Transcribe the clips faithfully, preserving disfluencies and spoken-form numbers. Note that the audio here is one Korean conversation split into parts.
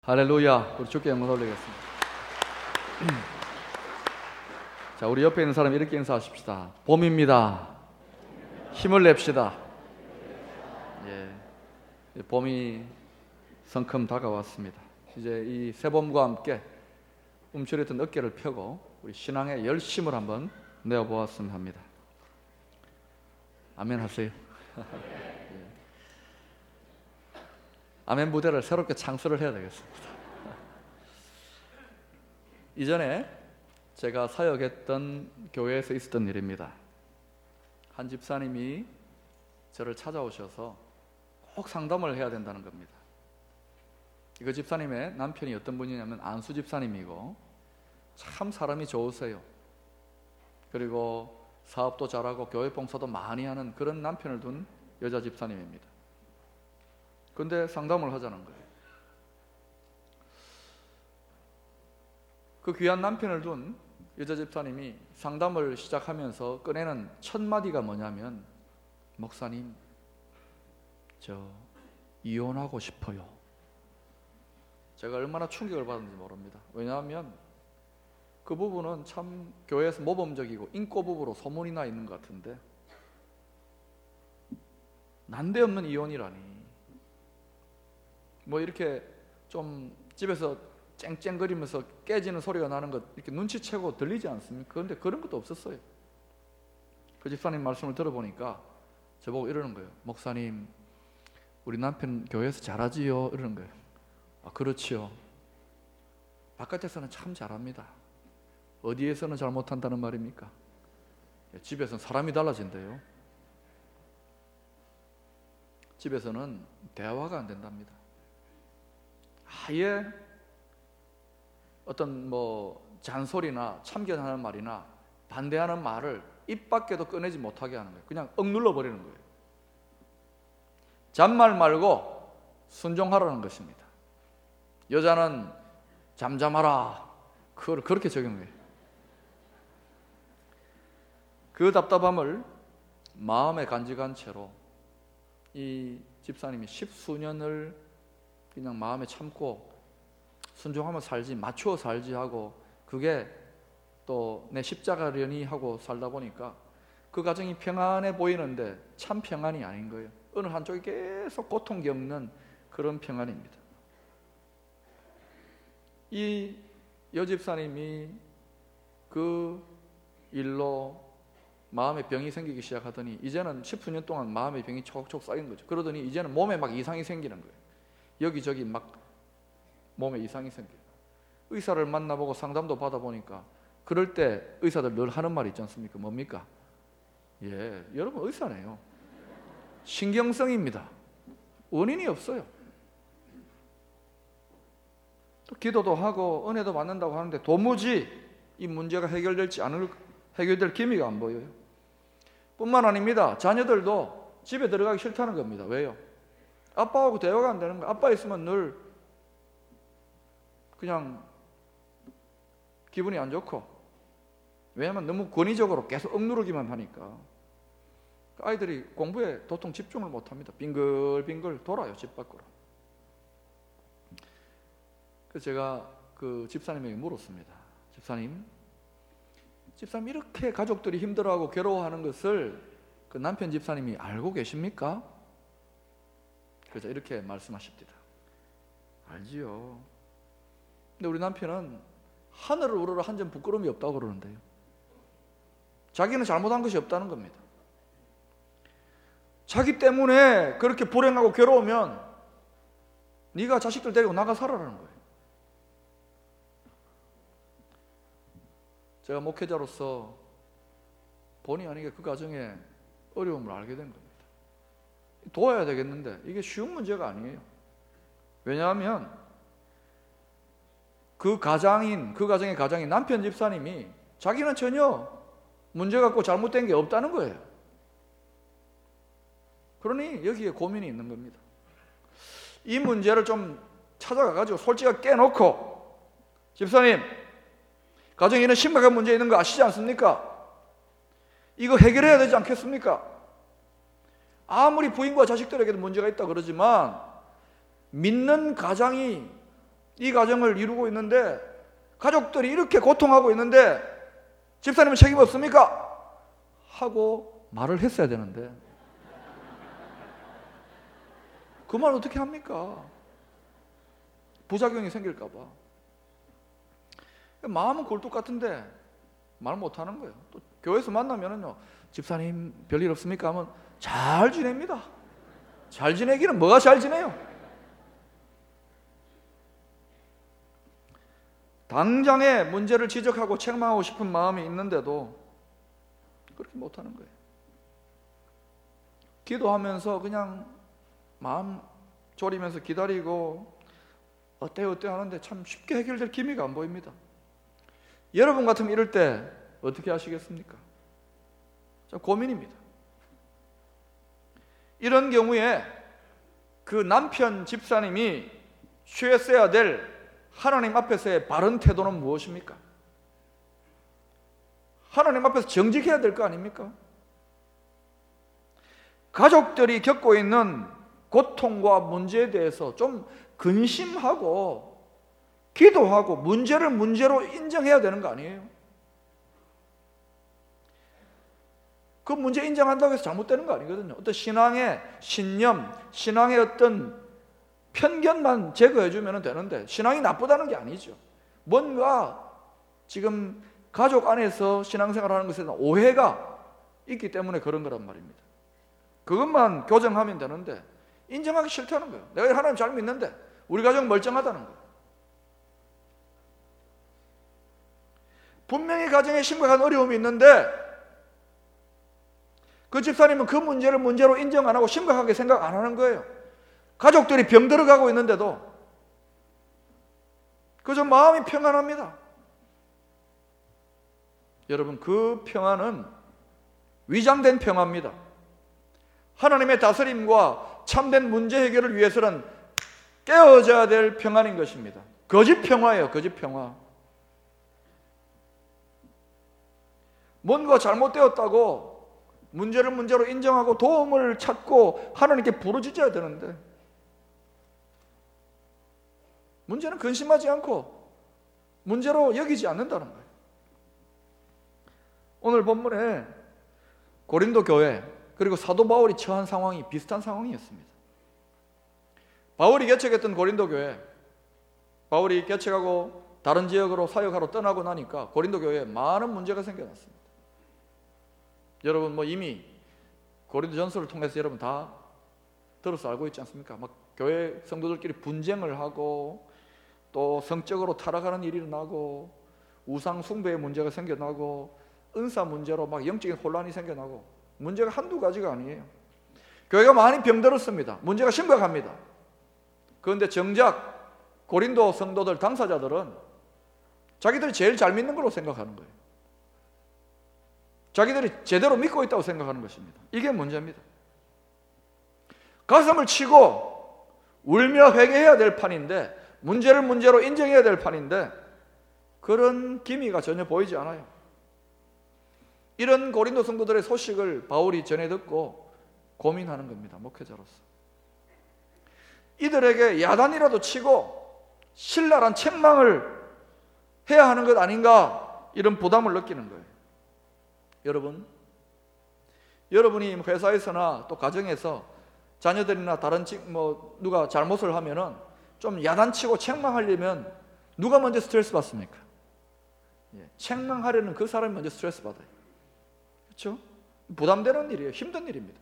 할렐루야. 우리 주께 영광 돌리겠습니다. 자, 우리 옆에 있는 사람 이렇게 인사하십시다. 봄입니다. 힘을 냅시다. 예, 봄이 성큼 다가왔습니다. 이제 이 새봄과 함께 움츠렸던 어깨를 펴고 우리 신앙의 열심을 한번 내어보았으면 합니다. 아멘 하세요. 아멘 무대를 새롭게 창설을 해야 되겠습니다. 이전에 제가 사역했던 교회에서 있었던 일입니다. 한 집사님이 저를 찾아오셔서 꼭 상담을 해야 된다는 겁니다. 그 집사님의 남편이 어떤 분이냐면 안수 집사님이고 참 사람이 좋으세요. 그리고 사업도 잘하고 교회 봉사도 많이 하는 그런 남편을 둔 여자 집사님입니다. 근데 상담을 하자는 거예요. 그 귀한 남편을 둔 여자 집사님이 상담을 시작하면서 꺼내는 첫 마디가 뭐냐면, 목사님, 저 이혼하고 싶어요. 제가 얼마나 충격을 받았는지 모릅니다. 왜냐하면 그 부부는 참 교회에서 모범적이고 인고 부부로 소문이 나 있는 것 같은데, 난데없는 이혼이라니. 뭐 이렇게 좀 집에서 쨍쨍거리면서 깨지는 소리가 나는 것 이렇게 눈치채고 들리지 않습니까? 그런데 그런 것도 없었어요. 그 집사님 말씀을 들어보니까 저보고 이러는 거예요. 목사님, 우리 남편 교회에서 잘하지요? 이러는 거예요. 아, 그렇지요. 바깥에서는 참 잘합니다. 어디에서는 잘 못한다는 말입니까? 집에서는 사람이 달라진대요. 집에서는 대화가 안 된답니다. 아예 어떤 뭐 잔소리나 참견하는 말이나 반대하는 말을 입 밖에도 꺼내지 못하게 하는 거예요. 그냥 억눌러 버리는 거예요. 잔말 말고 순종하라는 것입니다. 여자는 잠잠하라, 그걸 그렇게 적용해요. 그 답답함을 마음에 간직한 채로 이 집사님이 십수년을 그냥 마음에 참고 순종하며 살지, 맞추어 살지 하고, 그게 또 내 십자가려니 하고 살다 보니까 그 가정이 평안해 보이는데 참 평안이 아닌 거예요. 어느 한쪽이 계속 고통 겪는 그런 평안입니다. 이 여집사님이 그 일로 마음에 병이 생기기 시작하더니 이제는 십수년 동안 마음의 병이 촉촉 쌓인 거죠. 그러더니 이제는 몸에 막 이상이 생기는 거예요. 여기저기 막 몸에 이상이 생겨요. 의사를 만나보고 상담도 받아보니까 그럴 때 의사들 늘 하는 말이 있지 않습니까? 뭡니까? 예, 여러분 의사네요. 신경성입니다. 원인이 없어요. 또 기도도 하고 은혜도 받는다고 하는데 도무지 이 문제가 해결될지 않을, 해결될 기미가 안 보여요. 뿐만 아닙니다. 자녀들도 집에 들어가기 싫다는 겁니다. 왜요? 아빠하고 대화가 안 되는 거예요. 아빠 있으면 늘 그냥 기분이 안 좋고, 왜냐하면 너무 권위적으로 계속 억누르기만 하니까 아이들이 공부에 도통 집중을 못합니다. 빙글빙글 돌아요, 집 밖으로. 그래서 제가 그 집사님에게 물었습니다. 집사님, 집사님 이렇게 가족들이 힘들어하고 괴로워하는 것을 그 남편 집사님이 알고 계십니까? 그래서 이렇게 말씀하십니다. 알지요. 근데 우리 남편은 하늘을 우러러 한 점 부끄러움이 없다고 그러는데요. 자기는 잘못한 것이 없다는 겁니다. 자기 때문에 그렇게 불행하고 괴로우면 네가 자식들 데리고 나가 살아라는 거예요. 제가 목회자로서 본의 아니게 그 가정의 어려움을 알게 된 겁니다. 도와야 되겠는데 이게 쉬운 문제가 아니에요. 왜냐하면 그 가장인, 그 가정의 가장인 남편 집사님이 자기는 전혀 문제 갖고 잘못된 게 없다는 거예요. 그러니 여기에 고민이 있는 겁니다. 이 문제를 좀 찾아가가지고 솔직하게 깨놓고, 집사님, 가정에 이런 심각한 문제 있는 거 아시지 않습니까? 이거 해결해야 되지 않겠습니까? 아무리 부인과 자식들에게도 문제가 있다 그러지만 믿는 가장이 이 가정을 이루고 있는데 가족들이 이렇게 고통하고 있는데 집사님은 책임 없습니까? 하고 말을 했어야 되는데 그 말 어떻게 합니까? 부작용이 생길까 봐. 마음은 굴뚝 같은데 말 못하는 거예요. 또 교회에서 만나면은요, 집사님 별일 없습니까? 하면 잘 지냅니다. 잘 지내기는 뭐가 잘 지내요? 당장의 문제를 지적하고 책망하고 싶은 마음이 있는데도 그렇게 못하는 거예요. 기도하면서 그냥 마음 졸이면서 기다리고 어때요 어때요 하는데 참 쉽게 해결될 기미가 안 보입니다. 여러분 같으면 이럴 때 어떻게 하시겠습니까? 참 고민입니다. 이런 경우에 그 남편 집사님이 취했어야 될 하나님 앞에서의 바른 태도는 무엇입니까? 하나님 앞에서 정직해야 될 거 아닙니까? 가족들이 겪고 있는 고통과 문제에 대해서 좀 근심하고 기도하고 문제를 문제로 인정해야 되는 거 아니에요? 그 문제 인정한다고 해서 잘못되는 거 아니거든요. 어떤 신앙의 신념, 신앙의 어떤 편견만 제거해주면 되는데 신앙이 나쁘다는 게 아니죠. 뭔가 지금 가족 안에서 신앙생활하는 것에 대한 오해가 있기 때문에 그런 거란 말입니다. 그것만 교정하면 되는데 인정하기 싫다는 거예요. 내가 하나님 잘 믿는데 우리 가정 멀쩡하다는 거예요. 분명히 가정에 심각한 어려움이 있는데 그 집사님은 그 문제를 문제로 인정 안 하고 심각하게 생각 안 하는 거예요. 가족들이 병들어가고 있는데도 그저 마음이 평안합니다. 여러분, 그 평안은 위장된 평안입니다. 하나님의 다스림과 참된 문제 해결을 위해서는 깨어져야 될 평안인 것입니다. 거짓 평화예요. 거짓 평화. 뭔가 잘못되었다고 문제를 문제로 인정하고 도움을 찾고 하나님께 부르짖어야 되는데 문제는 근심하지 않고 문제로 여기지 않는다는 거예요. 오늘 본문에 고린도 교회 그리고 사도 바울이 처한 상황이 비슷한 상황이었습니다. 바울이 개척했던 고린도 교회, 바울이 개척하고 다른 지역으로 사역하러 떠나고 나니까 고린도 교회에 많은 문제가 생겨났습니다. 여러분 뭐 이미 고린도 전서를 통해서 여러분 다 들어서 알고 있지 않습니까? 막 교회 성도들끼리 분쟁을 하고 또 성적으로 타락하는 일이 일어나고 우상 숭배의 문제가 생겨나고 은사 문제로 막 영적인 혼란이 생겨나고 문제가 한두 가지가 아니에요. 교회가 많이 병들었습니다. 문제가 심각합니다. 그런데 정작 고린도 성도들 당사자들은 자기들이 제일 잘 믿는 걸로 생각하는 거예요. 자기들이 제대로 믿고 있다고 생각하는 것입니다. 이게 문제입니다. 가슴을 치고 울며 회개해야 될 판인데 문제를 문제로 인정해야 될 판인데 그런 기미가 전혀 보이지 않아요. 이런 고린도 성도들의 소식을 바울이 전해 듣고 고민하는 겁니다. 목회자로서. 이들에게 야단이라도 치고 신랄한 책망을 해야 하는 것 아닌가 이런 부담을 느끼는 거예요. 여러분, 여러분이 회사에서나 또 가정에서 자녀들이나 다른 뭐 누가 잘못을 하면은 좀 야단치고 책망하려면 누가 먼저 스트레스 받습니까? 예, 책망하려는 그 사람이 먼저 스트레스 받아요. 그렇죠? 부담되는 일이에요. 힘든 일입니다.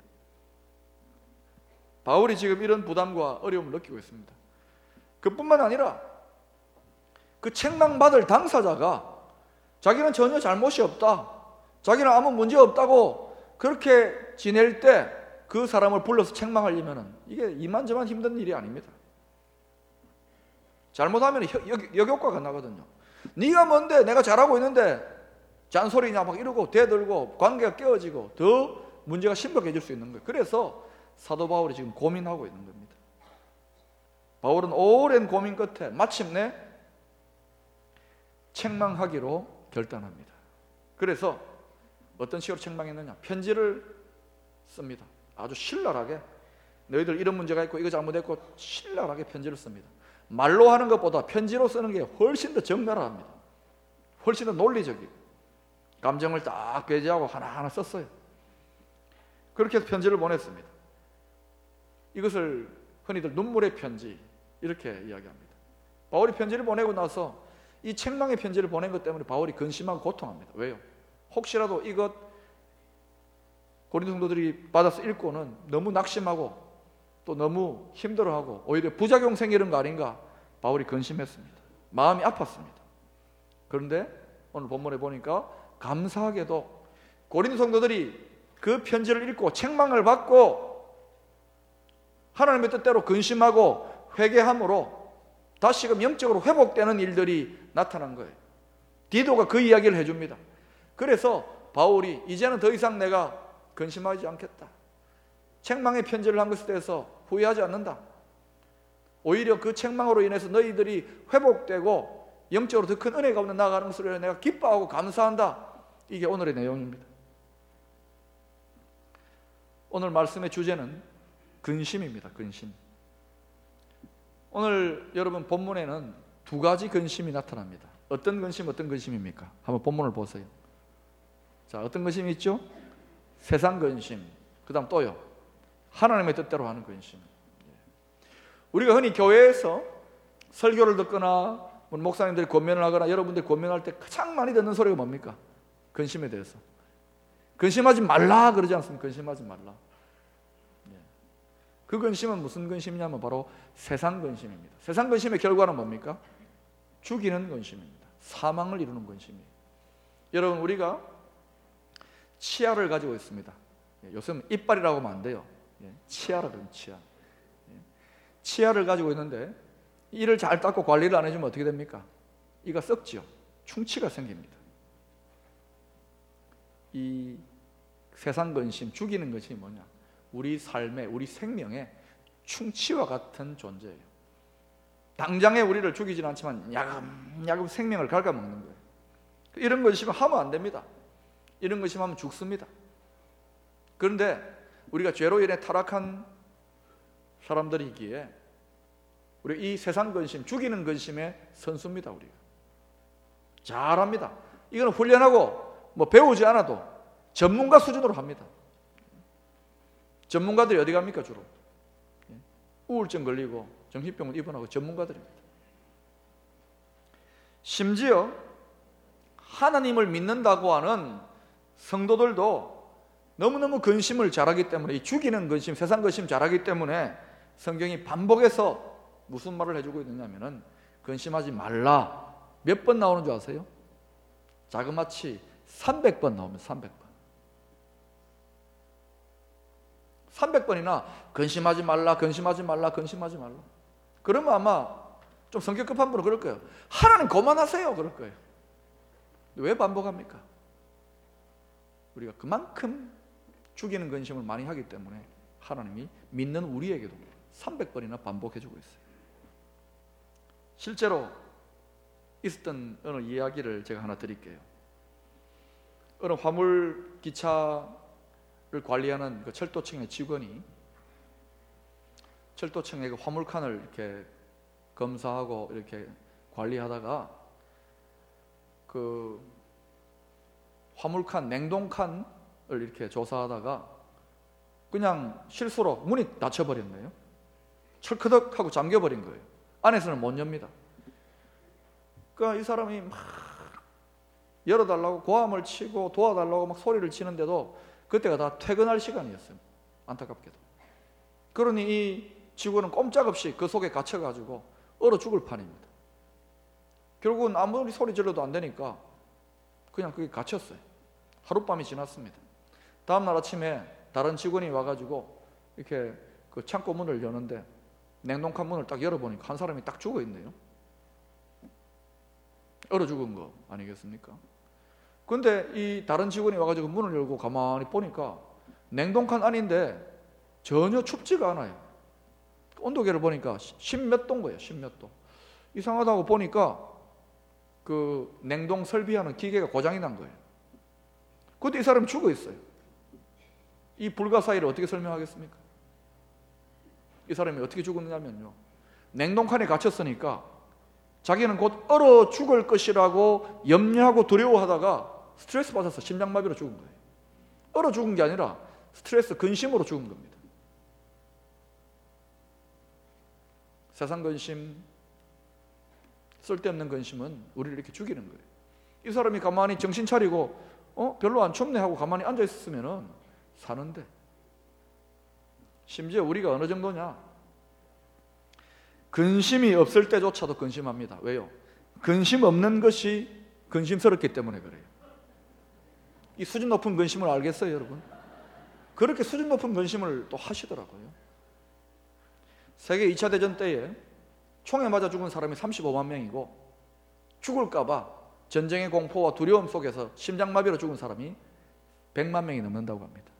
바울이 지금 이런 부담과 어려움을 느끼고 있습니다. 그뿐만 아니라 그 책망받을 당사자가 자기는 전혀 잘못이 없다, 자기는 아무 문제 없다고 그렇게 지낼 때 그 사람을 불러서 책망하려면 이게 이만저만 힘든 일이 아닙니다. 잘못하면 역효과가 나거든요. 네가 뭔데 내가 잘하고 있는데 잔소리냐 막 이러고 대들고 관계가 깨어지고 더 문제가 심각해질 수 있는 거예요. 그래서 사도 바울이 지금 고민하고 있는 겁니다. 바울은 오랜 고민 끝에 마침내 책망하기로 결단합니다. 그래서 어떤 식으로 책망했느냐? 편지를 씁니다. 아주 신랄하게 너희들 이런 문제가 있고 이거 잘못했고 신랄하게 편지를 씁니다. 말로 하는 것보다 편지로 쓰는 게 훨씬 더 적나라합니다. 훨씬 더 논리적이고 감정을 딱 배제하고 하나하나 썼어요. 그렇게 해서 편지를 보냈습니다. 이것을 흔히들 눈물의 편지 이렇게 이야기합니다. 바울이 편지를 보내고 나서 이 책망의 편지를 보낸 것 때문에 바울이 근심하고 고통합니다. 왜요? 혹시라도 이것 고린도 성도들이 받아서 읽고는 너무 낙심하고 또 너무 힘들어하고 오히려 부작용 생기는 거 아닌가 바울이 근심했습니다. 마음이 아팠습니다. 그런데 오늘 본문에 보니까 감사하게도 고린도 성도들이 그 편지를 읽고 책망을 받고 하나님의 뜻대로 근심하고 회개함으로 다시금 영적으로 회복되는 일들이 나타난 거예요. 디도가 그 이야기를 해줍니다. 그래서 바울이 이제는 더 이상 내가 근심하지 않겠다. 책망의 편지를 한 것에 대해서 후회하지 않는다. 오히려 그 책망으로 인해서 너희들이 회복되고 영적으로 더 큰 은혜 가운데 나아가는 것을 내가 기뻐하고 감사한다. 이게 오늘의 내용입니다. 오늘 말씀의 주제는 근심입니다. 근심. 오늘 여러분 본문에는 두 가지 근심이 나타납니다. 어떤 근심, 어떤 근심입니까? 한번 본문을 보세요. 자, 어떤 근심이 있죠? 세상 근심. 그 다음 또요. 하나님의 뜻대로 하는 근심. 우리가 흔히 교회에서 설교를 듣거나 목사님들이 권면을 하거나 여러분들이 권면할 때 가장 많이 듣는 소리가 뭡니까? 근심에 대해서. 근심하지 말라 그러지 않습니까? 근심하지 말라. 그 근심은 무슨 근심이냐면 바로 세상 근심입니다. 세상 근심의 결과는 뭡니까? 죽이는 근심입니다. 사망을 이루는 근심이에요. 여러분 우리가 치아를 가지고 있습니다. 요즘 이빨이라고 하면 안 돼요. 치아라 그러면 치아. 치아를 가지고 있는데 이를 잘 닦고 관리를 안 해주면 어떻게 됩니까? 이가 썩지요. 충치가 생깁니다. 이 세상 근심, 죽이는 것이 뭐냐? 우리 삶에, 우리 생명에 충치와 같은 존재예요. 당장에 우리를 죽이진 않지만 야금야금 생명을 갉아먹는 거예요. 이런 근심을 하면 안 됩니다. 이런 근심하면 죽습니다. 그런데 우리가 죄로 인해 타락한 사람들이기에 우리 이 세상 근심, 죽이는 근심의 선수입니다. 우리가 잘합니다. 이거는 훈련하고 뭐 배우지 않아도 전문가 수준으로 합니다. 전문가들이 어디 갑니까? 주로 우울증 걸리고 정신병원 입원하고 전문가들입니다. 심지어 하나님을 믿는다고 하는 성도들도 너무너무 근심을 잘하기 때문에, 이 죽이는 근심, 세상 근심 잘하기 때문에 성경이 반복해서 무슨 말을 해주고 있느냐면은 근심하지 말라. 몇 번 나오는 줄 아세요? 자그마치 삼백 번 나오면 삼백 번. 삼백 번이나 근심하지 말라, 근심하지 말라, 근심하지 말라. 그러면 아마 좀 성격 급한 분은 그럴 거예요. 하나님 그만하세요. 그럴 거예요. 왜 반복합니까? 우리가 그만큼 죽이는 근심을 많이 하기 때문에 하나님이 믿는 우리에게도 삼백 번이나 반복해주고 있어요. 실제로 있었던 어느 이야기를 제가 하나 드릴게요. 어느 화물 기차를 관리하는 그 철도청의 직원이 철도청의 그 화물칸을 이렇게 검사하고 이렇게 관리하다가 그 화물칸, 냉동칸을 이렇게 조사하다가 그냥 실수로 문이 닫혀버렸네요. 철커덕 하고 잠겨버린 거예요. 안에서는 못 엽니다. 그러니까 이 사람이 막 열어달라고 고함을 치고 도와달라고 막 소리를 치는데도 그때가 다 퇴근할 시간이었어요. 안타깝게도. 그러니 이 직원은 꼼짝없이 그 속에 갇혀가지고 얼어 죽을 판입니다. 결국은 아무리 소리 질러도 안 되니까 그냥 거기 갇혔어요. 하룻밤이 지났습니다. 다음날 아침에 다른 직원이 와가지고 이렇게 그 창고 문을 여는데 냉동칸 문을 딱 열어보니까 한 사람이 딱 죽어 있네요. 얼어 죽은 거 아니겠습니까? 근데 이 다른 직원이 와가지고 문을 열고 가만히 보니까 냉동칸 안인데 전혀 춥지가 않아요. 온도계를 보니까 십몇 도인 거예요. 십몇 도. 이상하다고 보니까 그 냉동 설비하는 기계가 고장이 난 거예요. 그때 이 사람이 죽어 있어요. 이 불가사의를 어떻게 설명하겠습니까? 이 사람이 어떻게 죽었느냐면요, 냉동칸에 갇혔으니까 자기는 곧 얼어 죽을 것이라고 염려하고 두려워하다가 스트레스 받아서 심장마비로 죽은 거예요. 얼어 죽은 게 아니라 스트레스 근심으로 죽은 겁니다. 세상 근심, 쓸데없는 근심은 우리를 이렇게 죽이는 거예요. 이 사람이 가만히 정신 차리고 어? 별로 안 춥네 하고 가만히 앉아 있었으면 사는데, 심지어 우리가 어느 정도냐, 근심이 없을 때조차도 근심합니다. 왜요? 근심 없는 것이 근심스럽기 때문에 그래요. 이 수준 높은 근심을 알겠어요, 여러분? 그렇게 수준 높은 근심을 또 하시더라고요. 세계 이 차 대전 때에 총에 맞아 죽은 사람이 삼십오만 명이고 죽을까봐 전쟁의 공포와 두려움 속에서 심장마비로 죽은 사람이 백만 명이 넘는다고 합니다.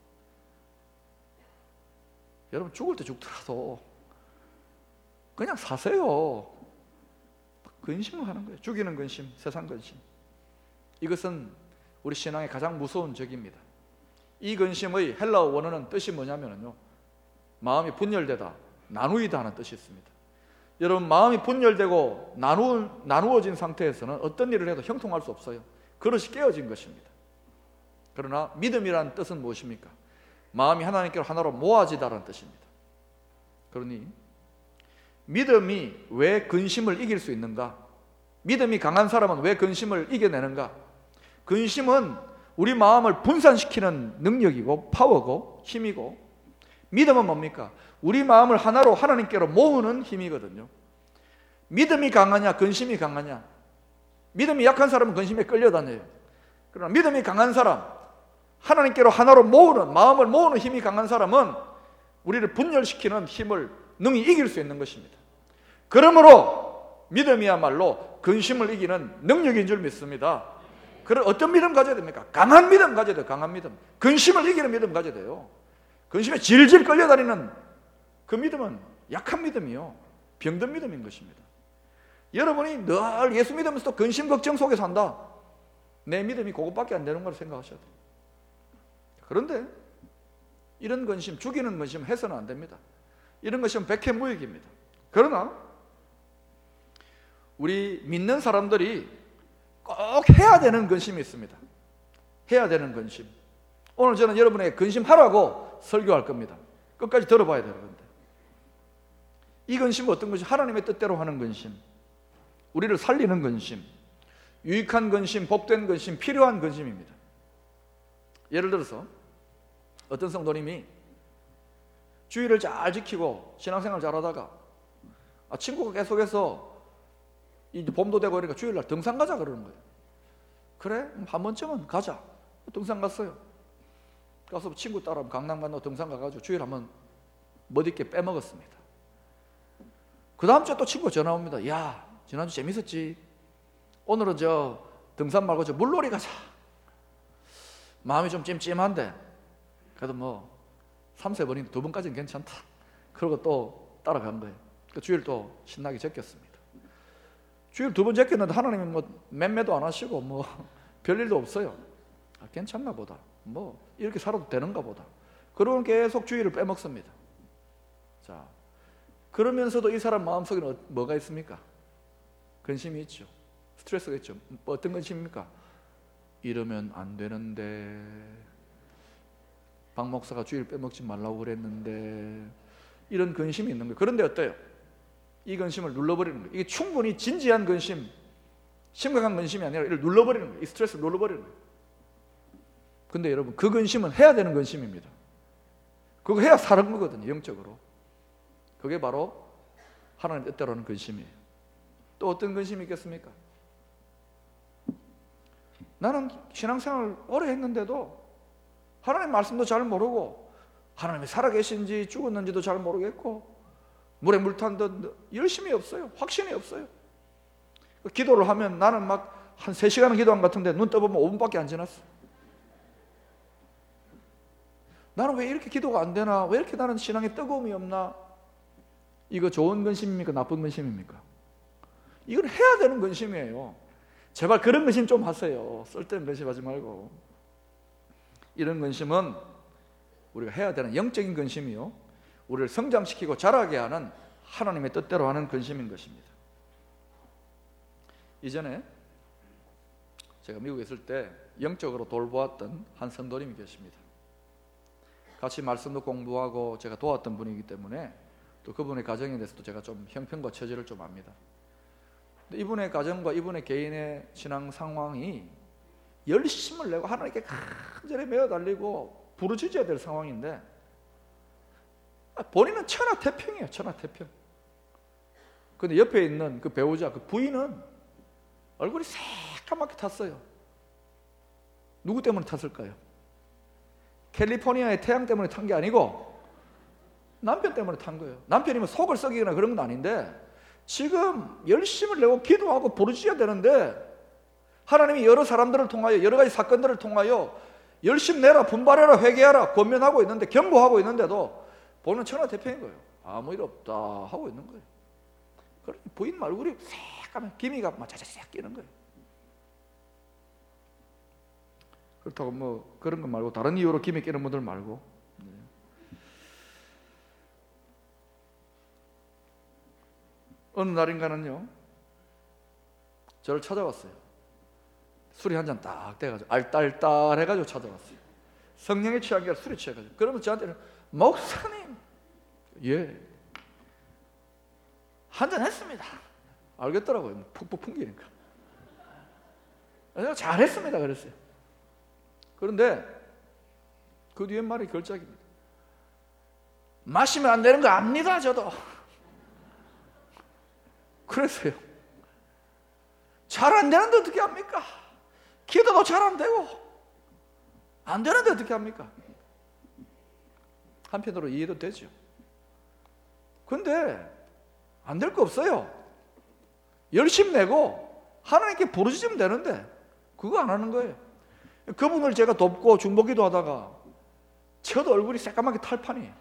여러분, 죽을 때 죽더라도 그냥 사세요. 근심을 하는 거예요. 죽이는 근심, 세상 근심. 이것은 우리 신앙의 가장 무서운 적입니다. 이 근심의 헬라어 원어는 뜻이 뭐냐면요, 마음이 분열되다, 나누이다 하는 뜻이 있습니다. 여러분, 마음이 분열되고 나누, 나누어진 상태에서는 어떤 일을 해도 형통할 수 없어요. 그릇이 깨어진 것입니다. 그러나 믿음이라는 뜻은 무엇입니까? 마음이 하나님께로 하나로 모아지다라는 뜻입니다. 그러니 믿음이 왜 근심을 이길 수 있는가? 믿음이 강한 사람은 왜 근심을 이겨내는가? 근심은 우리 마음을 분산시키는 능력이고 파워고 힘이고, 믿음은 뭡니까? 우리 마음을 하나로 하나님께로 모으는 힘이거든요. 믿음이 강하냐 근심이 강하냐? 믿음이 약한 사람은 근심에 끌려다녀요. 그러나 믿음이 강한 사람, 하나님께로 하나로 모으는, 마음을 모으는 힘이 강한 사람은 우리를 분열시키는 힘을 능히 이길 수 있는 것입니다. 그러므로 믿음이야말로 근심을 이기는 능력인 줄 믿습니다. 그럼 어떤 믿음 가져야 됩니까? 강한 믿음 가져야 돼요. 강한 믿음. 근심을 이기는 믿음 가져야 돼요. 근심에 질질 끌려다니는 그 믿음은 약한 믿음이요, 병든 믿음인 것입니다. 여러분이 늘 예수 믿으면서도 근심 걱정 속에 산다, 내 믿음이 그것밖에 안 되는 걸 생각하셔야 돼요. 그런데 이런 근심, 죽이는 근심 해서는 안 됩니다. 이런 것은 백해무익입니다. 그러나 우리 믿는 사람들이 꼭 해야 되는 근심이 있습니다. 해야 되는 근심. 오늘 저는 여러분에게 근심하라고 설교할 겁니다. 끝까지 들어봐야 되는데, 이 근심은 어떤 것이? 하나님의 뜻대로 하는 근심, 우리를 살리는 근심, 유익한 근심, 복된 근심, 필요한 근심입니다. 예를 들어서 어떤 성도님이 주의를 잘 지키고 신앙생활 잘하다가 아, 친구가 계속해서 이제 봄도 되고 그러니까 주일날 등산 가자 그러는 거예요. 그래? 한 번쯤은 가자. 등산 갔어요. 가서 친구 따라 강남 간다고 등산 가가지고 주일 한번 멋있게 빼먹었습니다. 그 다음 주에 또 친구가 전화 옵니다. 야, 지난주 재밌었지? 오늘은 저 등산 말고 저 물놀이 가자. 마음이 좀 찜찜한데 그래도 뭐 삼세 번인데 두 번까지는 괜찮다. 그러고 또 따라간 거예요. 그 주일 또 신나게 제꼈습니다. 주일 두 번 제꼈는데 하나님이 뭐 맴매도 안 하시고 뭐 별일도 없어요. 아, 괜찮나 보다. 뭐 이렇게 살아도 되는가 보다. 그러면 계속 주일을 빼먹습니다. 자, 그러면서도 이 사람 마음속에는 뭐가 있습니까? 근심이 있죠. 스트레스가 있죠. 뭐 어떤 근심입니까? 이러면 안 되는데, 박 목사가 주일 빼먹지 말라고 그랬는데, 이런 근심이 있는 거예요. 그런데 어때요? 이 근심을 눌러버리는 거예요. 이게 충분히 진지한 근심, 심각한 근심이 아니라 이를 눌러버리는 거예요. 이 스트레스를 눌러버리는 거예요. 근데 여러분, 그 근심은 해야 되는 근심입니다. 그거 해야 사는 거거든요, 영적으로. 그게 바로 하나님 뜻대로 하는 근심이에요. 또 어떤 근심이 있겠습니까? 나는 신앙생활 오래 했는데도 하나님 말씀도 잘 모르고, 하나님이 살아계신지 죽었는지도 잘 모르겠고, 물에 물 탄 듯 열심히 없어요. 확신이 없어요. 기도를 하면 나는 막 한 세 시간은 기도한 것 같은데 눈 떠보면 오 분밖에 안 지났어. 나는 왜 이렇게 기도가 안 되나? 왜 이렇게 나는 신앙에 뜨거움이 없나? 이거 좋은 근심입니까? 나쁜 근심입니까? 이건 해야 되는 근심이에요. 제발 그런 근심 좀 하세요. 쓸데없는 근심하지 말고. 이런 근심은 우리가 해야 되는 영적인 근심이요, 우리를 성장시키고 자라게 하는 하나님의 뜻대로 하는 근심인 것입니다. 이전에 제가 미국에 있을 때 영적으로 돌보았던 한 성도님이 계십니다. 같이 말씀도 공부하고 제가 도왔던 분이기 때문에 또 그분의 가정에 대해서도 제가 좀 형편과 처지를 좀 압니다. 근데 이분의 가정과 이분의 개인의 신앙 상황이 열심을 내고 하나님께 간절히 매어 달리고 부르짖어야 될 상황인데 본인은 천하태평이에요. 천하태평. 근데 옆에 있는 그 배우자, 그 부인은 얼굴이 새까맣게 탔어요. 누구 때문에 탔을까요? 캘리포니아의 태양 때문에 탄 게 아니고 남편 때문에 탄 거예요. 남편이면 속을 썩이거나 그런 건 아닌데 지금 열심을 내고 기도하고 부르짖어야 되는데 하나님이 여러 사람들을 통하여 여러 가지 사건들을 통하여 열심 내라, 분발해라, 회개하라 권면하고 있는데 경고하고 있는데도 본인은 천하태평인 거예요. 아무 일 없다 하고 있는 거예요. 그러니 부인 얼굴이 새까만 기미가 막 자자자자 끼는 거예요. 그렇다고 뭐 그런 거 말고 다른 이유로 기미 끼는 분들 말고 네. 어느 날인가는요 저를 찾아왔어요. 술이 한 잔 딱 돼가지고 알딸딸 해가지고 찾아왔어요. 성령에 취한 게 아니라 술에 취해가지고. 그러면 저한테는 목사님 예 한 잔 했습니다. 알겠더라고요. 푹푹 풍기니까. 내가 잘했습니다 그랬어요. 그런데 그 뒤에 말이 걸작입니다. 마시면 안 되는 거 압니다 저도. 그랬어요. 잘 안 되는데 어떻게 합니까? 기도도 잘 안 되고 안 되는데 어떻게 합니까? 한편으로 이해도 되죠. 근데 안 될 거 없어요. 열심 내고 하나님께 부르짖으면 되는데 그거 안 하는 거예요. 그분을 제가 돕고 중보기도 하다가 저도 얼굴이 새까맣게 탈판이에요.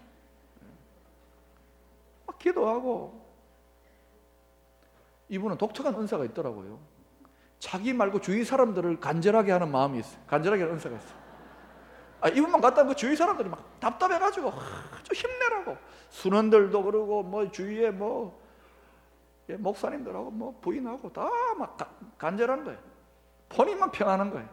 막 기도하고 이분은 독특한 은사가 있더라고요. 자기 말고 주위 사람들을 간절하게 하는 마음이 있어요. 간절하게 하는 은사가 있어요. 아, 이분만 갖다 그 주위 사람들이 막 답답해가지고 좀 힘내라고 순원들도 그러고 뭐 주위에 뭐 예, 목사님들하고 뭐 부인하고 다 막 간절한 거예요. 본인만 평안한 거예요.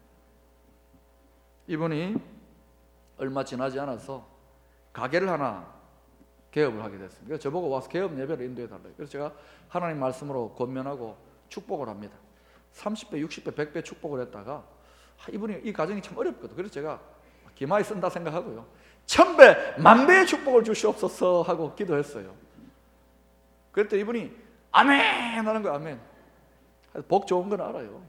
이분이 얼마 지나지 않아서 가게를 하나 개업을 하게 됐습니다. 그래서 저보고 와서 개업 예배를 인도해 달라요. 그래서 제가 하나님 말씀으로 권면하고 축복을 합니다. 삼십 배, 육십 배, 백 배 축복을 했다가 이분이 이 가정이 참 어렵거든. 그래서 제가 기마에 쓴다 생각하고요. 천 배, 만 배의 축복을 주시옵소서 하고 기도했어요. 그랬더니 이분이 아멘 하는 거예요. 아멘. 복 좋은 건 알아요.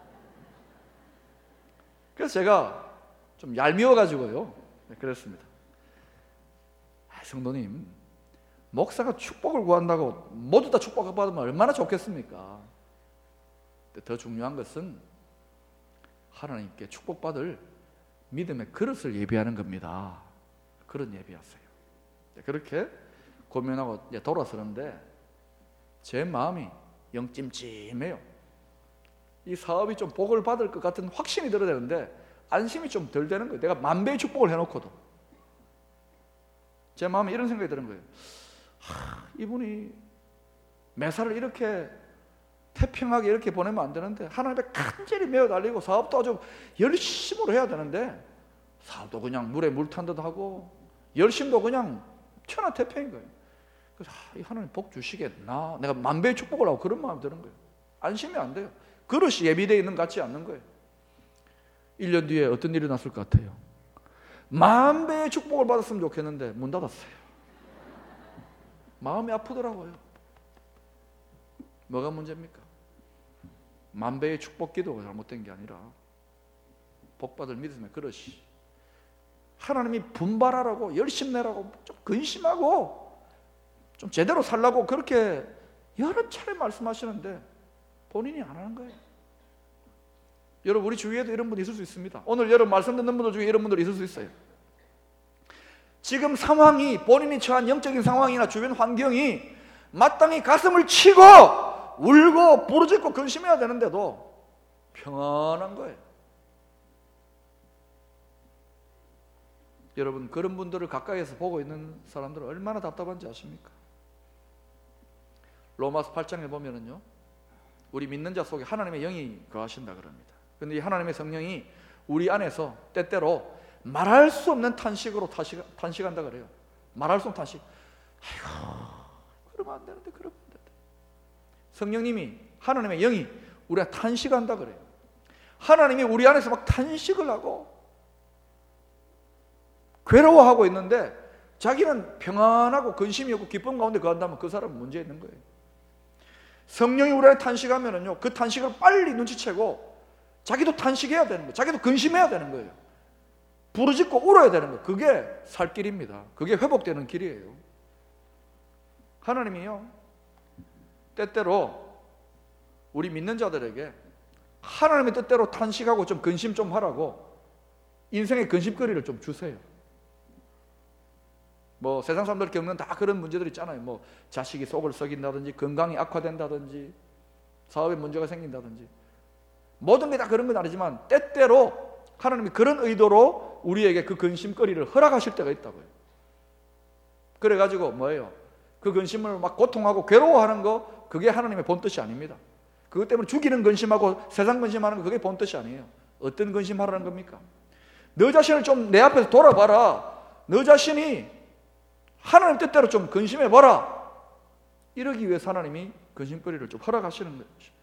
그래서 제가 좀 얄미워가지고요. 네, 그랬습니다. 아, 성도님, 목사가 축복을 구한다고 모두 다 축복을 받으면 얼마나 좋겠습니까? 근데 더 중요한 것은 하나님께 축복받을 믿음의 그릇을 예비하는 겁니다. 그런 예비하세요. 네, 그렇게 고민하고 이제 돌아서는데 제 마음이 영 찜찜해요. 이 사업이 좀 복을 받을 것 같은 확신이 들어야 되는데 안심이 좀 덜 되는 거예요. 내가 만 배의 축복을 해놓고도 제 마음에 이런 생각이 드는 거예요. 하, 이분이 매사를 이렇게 태평하게 이렇게 보내면 안 되는데 하나님 앞에 간절히 매어 달리고 사업도 아주 열심으로 해야 되는데 사업도 그냥 물에 물 탄 듯 하고 열심도 그냥 천하태평인 거예요. 그래서 하, 하나님 복 주시겠나? 내가 만 배의 축복을 하고 그런 마음이 드는 거예요. 안심이 안 돼요. 그릇이 예비되어 있는 것 같지 않는 거예요. 일 년 뒤에 어떤 일이 났을 것 같아요? 만 배의 축복을 받았으면 좋겠는데 문 닫았어요. 마음이 아프더라고요. 뭐가 문제입니까? 만 배의 축복 기도가 잘못된 게 아니라 복 받을 믿음의 그릇이 하나님이 분발하라고 열심 내라고 좀 근심하고 좀 제대로 살라고 그렇게 여러 차례 말씀하시는데 본인이 안 하는 거예요. 여러분 우리 주위에도 이런 분 있을 수 있습니다. 오늘 여러분 말씀 듣는 분들 중에 이런 분들 있을 수 있어요. 지금 상황이 본인이 처한 영적인 상황이나 주변 환경이 마땅히 가슴을 치고 울고 부르짖고 근심해야 되는데도 평안한 거예요. 여러분 그런 분들을 가까이에서 보고 있는 사람들은 얼마나 답답한지 아십니까? 로마서 팔 장에 보면은요, 우리 믿는 자 속에 하나님의 영이 거하신다 그럽니다. 그런데 이 하나님의 성령이 우리 안에서 때때로 말할 수 없는 탄식으로 탄식, 탄식한다 그래요. 말할 수 없는 탄식. 아이고, 그러면 안 되는데, 그러면 안 되는데. 성령님이, 하나님의 영이 우리가 탄식한다 그래요. 하나님이 우리 안에서 막 탄식을 하고 괴로워하고 있는데 자기는 평안하고 근심이 없고 기쁨 가운데 거한다면 그 사람은 문제 있는 거예요. 성령이 우리 안에 탄식하면은요, 그 탄식을 빨리 눈치채고 자기도 탄식해야 되는 거예요. 자기도 근심해야 되는 거예요. 부르짖고 울어야 되는 거예요. 그게 살 길입니다. 그게 회복되는 길이에요. 하나님이요, 때때로 우리 믿는 자들에게 하나님의 뜻대로 탄식하고 좀 근심 좀 하라고 인생의 근심거리를 좀 주세요. 뭐 세상 사람들이 겪는 다 그런 문제들 있잖아요. 뭐 자식이 속을 썩인다든지, 건강이 악화된다든지, 사업에 문제가 생긴다든지, 모든 게 다 그런 건 아니지만 때때로 하나님이 그런 의도로 우리에게 그 근심거리를 허락하실 때가 있다고요. 그래가지고 뭐예요? 그 근심을 막 고통하고 괴로워하는 거, 그게 하나님의 본뜻이 아닙니다. 그것 때문에 죽이는 근심하고 세상 근심하는 거, 그게 본뜻이 아니에요. 어떤 근심하라는 겁니까? 너 자신을 좀 내 앞에서 돌아봐라. 너 자신이 하나님 뜻대로 좀 근심해봐라. 이러기 위해서 하나님이 근심거리를 좀 허락하시는 것입니다.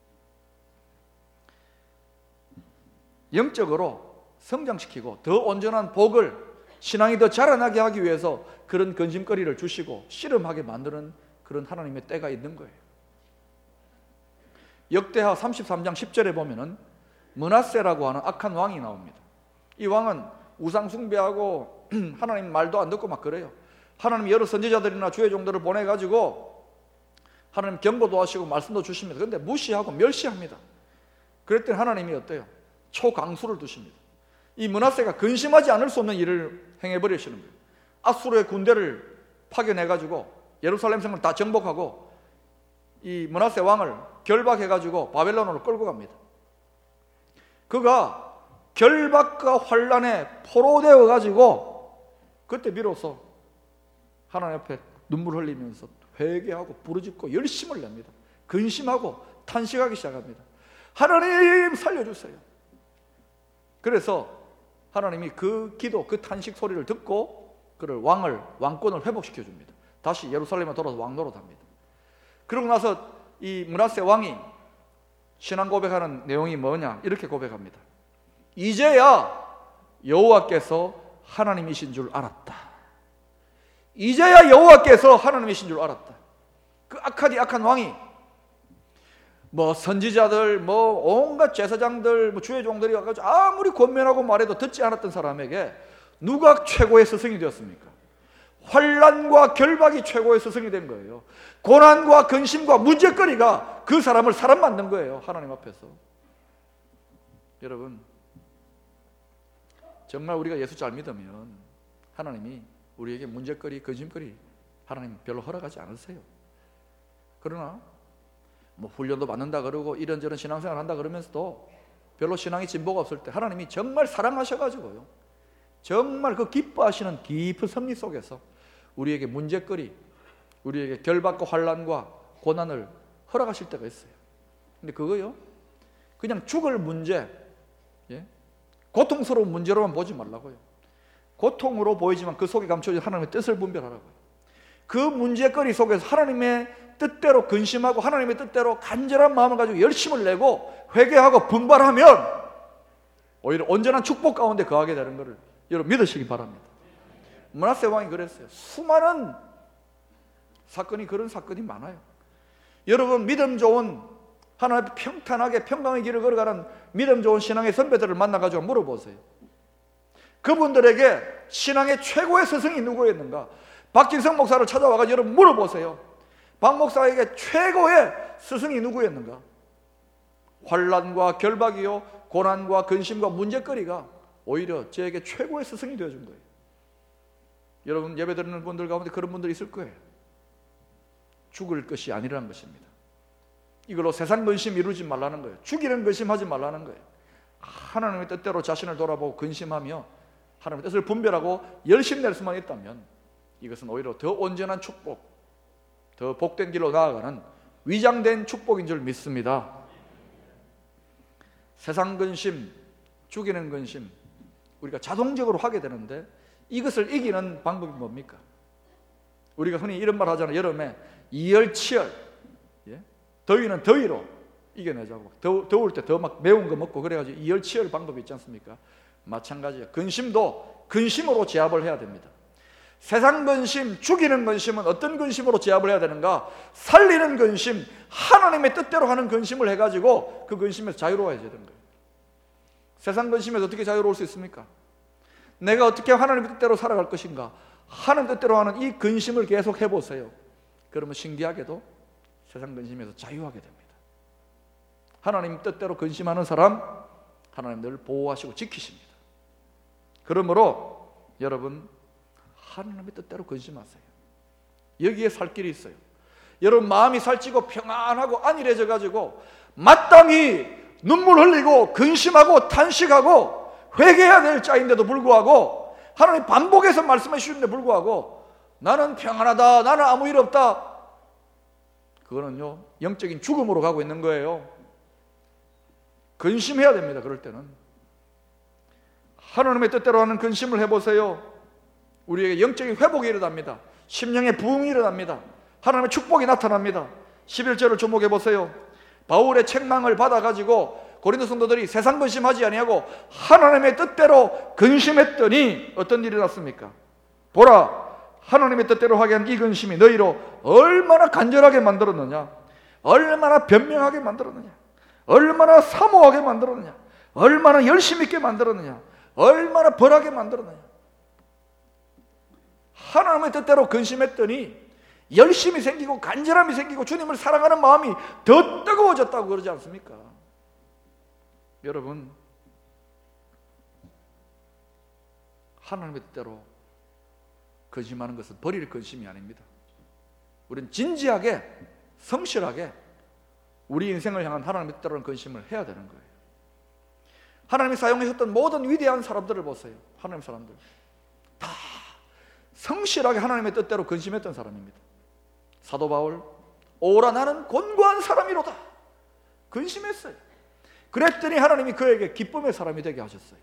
영적으로 성장시키고 더 온전한 복을, 신앙이 더 자라나게 하기 위해서 그런 근심거리를 주시고 씨름하게 만드는 그런 하나님의 때가 있는 거예요. 역대하 삼십삼 장 십 절에 보면은 므낫세라고 하는 악한 왕이 나옵니다. 이 왕은 우상 숭배하고 하나님 말도 안 듣고 막 그래요. 하나님 여러 선지자들이나 주의 종들을 보내가지고 하나님 경고도 하시고 말씀도 주십니다. 그런데 무시하고 멸시합니다. 그럴 때 하나님이 어때요? 초강수를 두십니다. 이 므낫세가 근심하지 않을 수 없는 일을 행해버리시는 거예요. 아수르의 군대를 파견해가지고 예루살렘 성을 다 정복하고 이 므낫세 왕을 결박해가지고 바벨론으로 끌고 갑니다. 그가 결박과 환란에 포로되어가지고 그때 비로소 하나님 앞에 눈물 흘리면서 회개하고 부르짖고 열심을 냅니다. 근심하고 탄식하기 시작합니다. 하나님 살려주세요. 그래서 하나님이 그 기도, 그 탄식 소리를 듣고 그를 왕을, 왕권을 회복시켜 줍니다. 다시 예루살렘에 돌아서 왕 노릇합니다. 그러고 나서 이 므낫세 왕이 신앙 고백하는 내용이 뭐냐, 이렇게 고백합니다. 이제야 여호와께서 하나님이신 줄 알았다. 이제야 여호와께서 하나님이신 줄 알았다. 그 악하디 악한 왕이 뭐 선지자들, 뭐 온갖 제사장들, 뭐 주의 종들이 와가지고 아무리 권면하고 말해도 듣지 않았던 사람에게 누가 최고의 스승이 되었습니까? 환란과 결박이 최고의 스승이 된 거예요. 고난과 근심과 문제거리가 그 사람을 사람 만든 거예요. 하나님 앞에서. 여러분, 정말 우리가 예수 잘 믿으면 하나님이 우리에게 문제거리, 근심거리 하나님 별로 허락하지 않으세요. 그러나 뭐 훈련도 받는다 그러고 이런저런 신앙생활 한다 그러면서도 별로 신앙의 진보가 없을 때 하나님이 정말 사랑하셔가지고요, 정말 그 기뻐하시는 깊은 섭리 속에서 우리에게 문제거리, 우리에게 결박과 환란과 고난을 허락하실 때가 있어요. 근데 그거요, 그냥 죽을 문제, 예? 고통스러운 문제로만 보지 말라고요. 고통으로 보이지만 그 속에 감춰진 하나님의 뜻을 분별하라고요. 그 문제거리 속에서 하나님의 뜻대로 근심하고 하나님의 뜻대로 간절한 마음을 가지고 열심을 내고 회개하고 분발하면 오히려 온전한 축복 가운데 거하게 되는 것을 여러분 믿으시기 바랍니다. 므낫세 왕이 그랬어요. 수많은 사건이, 그런 사건이 많아요. 여러분, 믿음 좋은, 하나님 평탄하게 평강의 길을 걸어가는 믿음 좋은 신앙의 선배들을 만나가지고 물어보세요. 그분들에게 신앙의 최고의 스승이 누구였는가? 박진성 목사를 찾아와가지고 여러분 물어보세요. 박 목사에게 최고의 스승이 누구였는가? 환란과 결박이요, 고난과 근심과 문제거리가 오히려 저에게 최고의 스승이 되어준 거예요. 여러분, 예배 드리는 분들 가운데 그런 분들이 있을 거예요. 죽을 것이 아니라는 것입니다. 이걸로 세상 근심 이루지 말라는 거예요. 죽이는 근심하지 말라는 거예요. 하나님의 뜻대로 자신을 돌아보고 근심하며 하나님의 뜻을 분별하고 열심 낼 수만 있다면 이것은 오히려 더 온전한 축복, 더 복된 길로 나아가는 위장된 축복인 줄 믿습니다. 세상 근심, 죽이는 근심 우리가 자동적으로 하게 되는데 이것을 이기는 방법이 뭡니까? 우리가 흔히 이런 말 하잖아요. 여름에 이열치열, 예? 더위는 더위로 이겨내자고. 더, 더울 때 더 막 매운 거 먹고 그래가지고 이열치열 방법이 있지 않습니까? 마찬가지예요. 근심도 근심으로 제압을 해야 됩니다. 세상 근심, 죽이는 근심은 어떤 근심으로 제압을 해야 되는가? 살리는 근심, 하나님의 뜻대로 하는 근심을 해가지고 그 근심에서 자유로워야 되는 거예요. 세상 근심에서 어떻게 자유로울 수 있습니까? 내가 어떻게 하나님의 뜻대로 살아갈 것인가? 하나님 뜻대로 하는 이 근심을 계속 해보세요. 그러면 신기하게도 세상 근심에서 자유하게 됩니다. 하나님 뜻대로 근심하는 사람 하나님 늘 보호하시고 지키십니다. 그러므로 여러분 하나님의 뜻대로 근심하세요. 여기에 살 길이 있어요. 여러분 마음이 살찌고 평안하고 안일해져 가지고 마땅히 눈물 흘리고 근심하고 탄식하고 회개해야 될 자인데도 불구하고 하나님 반복해서 말씀해 주시는데 불구하고 나는 평안하다, 나는 아무 일 없다, 그거는요 영적인 죽음으로 가고 있는 거예요. 근심해야 됩니다. 그럴 때는 하나님의 뜻대로 하는 근심을 해보세요. 우리에게 영적인 회복이 일어납니다. 심령의 부흥이 일어납니다. 하나님의 축복이 나타납니다. 십일 절을 주목해 보세요. 바울의 책망을 받아가지고 고린도 성도들이 세상 근심하지 아니하고 하나님의 뜻대로 근심했더니 어떤 일이 났습니까? 보라, 하나님의 뜻대로 하게 한 이 근심이 너희로 얼마나 간절하게 만들었느냐, 얼마나 변명하게 만들었느냐, 얼마나 사모하게 만들었느냐, 얼마나 열심 있게 만들었느냐, 얼마나 벌하게 만들었느냐. 하나님의 뜻대로 근심했더니 열심이 생기고 간절함이 생기고 주님을 사랑하는 마음이 더 뜨거워졌다고 그러지 않습니까? 여러분, 하나님의 뜻대로 근심하는 것은 버릴 근심이 아닙니다. 우리는 진지하게 성실하게 우리 인생을 향한 하나님의 뜻대로는 근심을 해야 되는 거예요. 하나님이 사용하셨던 모든 위대한 사람들을 보세요. 하나님 사람들 다 성실하게 하나님의 뜻대로 근심했던 사람입니다. 사도 바울, 오라 나는 곤고한 사람이로다 근심했어요. 그랬더니 하나님이 그에게 기쁨의 사람이 되게 하셨어요.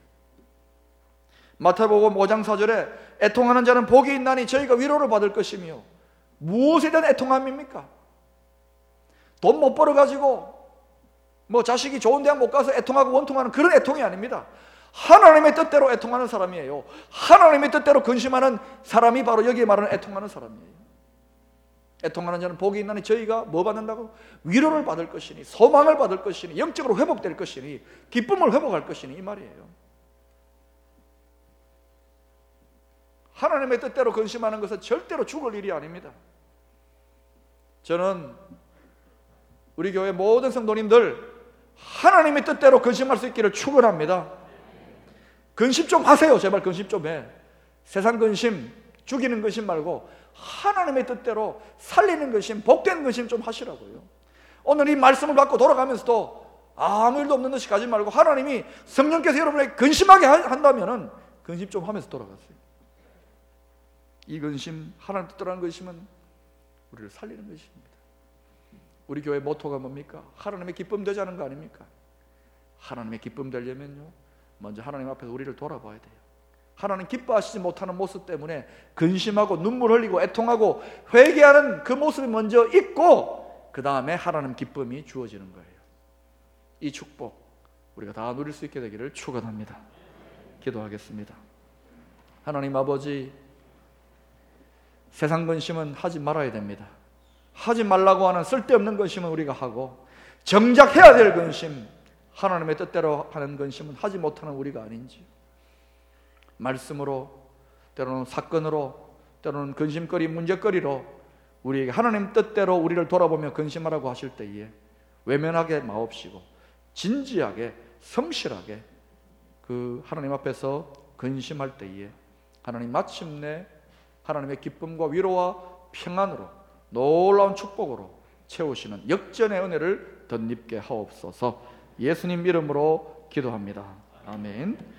마태복음 오 장 사 절에 애통하는 자는 복이 있나니 저희가 위로를 받을 것이며, 무엇에 대한 애통함입니까? 돈 못 벌어가지고 뭐 자식이 좋은 대학 못 가서 애통하고 원통하는 그런 애통이 아닙니다. 하나님의 뜻대로 애통하는 사람이에요. 하나님의 뜻대로 근심하는 사람이 바로 여기에 말하는 애통하는 사람이에요. 애통하는 자는 복이 있나니 저희가 뭐 받는다고? 위로를 받을 것이니, 소망을 받을 것이니, 영적으로 회복될 것이니, 기쁨을 회복할 것이니, 이 말이에요. 하나님의 뜻대로 근심하는 것은 절대로 죽을 일이 아닙니다. 저는 우리 교회 모든 성도님들 하나님의 뜻대로 근심할 수 있기를 축원합니다. 근심 좀 하세요. 제발 근심 좀 해. 세상 근심, 죽이는 근심 말고 하나님의 뜻대로 살리는 근심, 복된 근심 좀 하시라고요. 오늘 이 말씀을 받고 돌아가면서도 아무 일도 없는 듯이 가지 말고 하나님이 성령께서 여러분에게 근심하게 한다면 근심 좀 하면서 돌아가세요. 이 근심, 하나님 뜻대로 하는 근심은 우리를 살리는 것입니다. 우리 교회 모토가 뭡니까? 하나님의 기쁨 되자는 거 아닙니까? 하나님의 기쁨 되려면요, 먼저 하나님 앞에서 우리를 돌아봐야 돼요. 하나님 기뻐하시지 못하는 모습 때문에 근심하고 눈물 흘리고 애통하고 회개하는 그 모습이 먼저 있고, 그 다음에 하나님 기쁨이 주어지는 거예요. 이 축복 우리가 다 누릴 수 있게 되기를 축원합니다. 기도하겠습니다. 하나님 아버지, 세상 근심은 하지 말아야 됩니다. 하지 말라고 하는 쓸데없는 근심은 우리가 하고, 정작 해야 될 근심, 하나님의 뜻대로 하는 근심은 하지 못하는 우리가 아닌지, 말씀으로, 때로는 사건으로, 때로는 근심거리, 문제거리로 우리에게 하나님 뜻대로 우리를 돌아보며 근심하라고 하실 때에 외면하게 마옵시고 진지하게 성실하게 그 하나님 앞에서 근심할 때에 하나님 마침내 하나님의 기쁨과 위로와 평안으로 놀라운 축복으로 채우시는 역전의 은혜를 덧입게 하옵소서. 예수님 이름으로 기도합니다. 아멘.